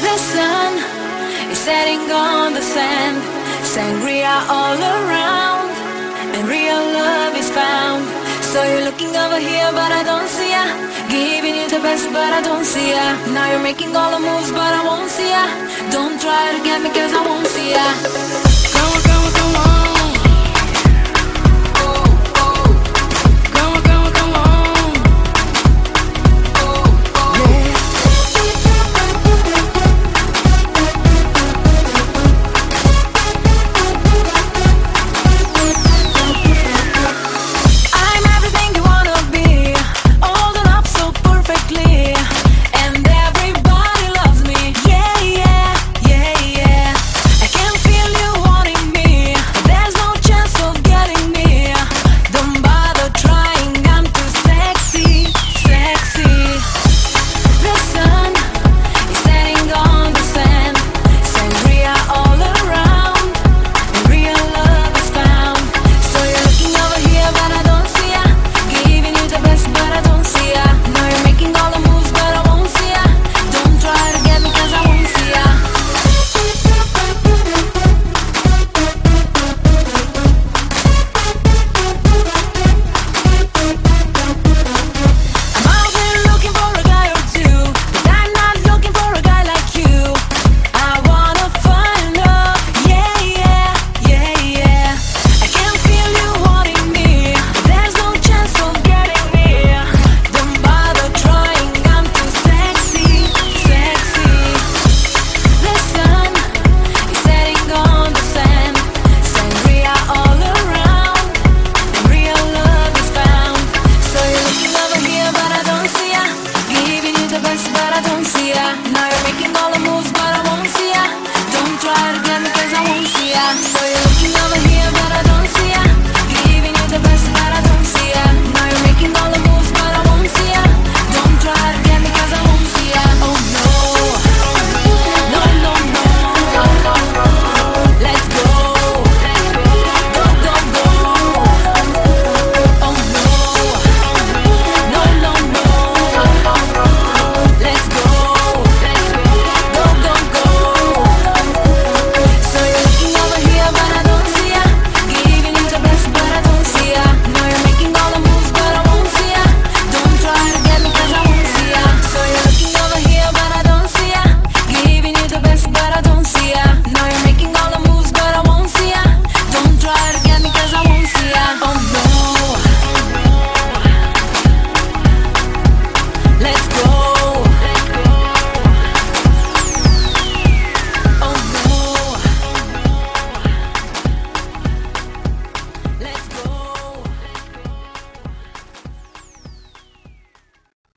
The sun is setting on the sand, sangria all around, and real love is found. So you're looking over here, but I don't see ya. Giving you the best, but I don't see ya. Now you're making all the moves, but I won't see ya. Don't try to get me, cause I won't see ya. Come on, come on, come on.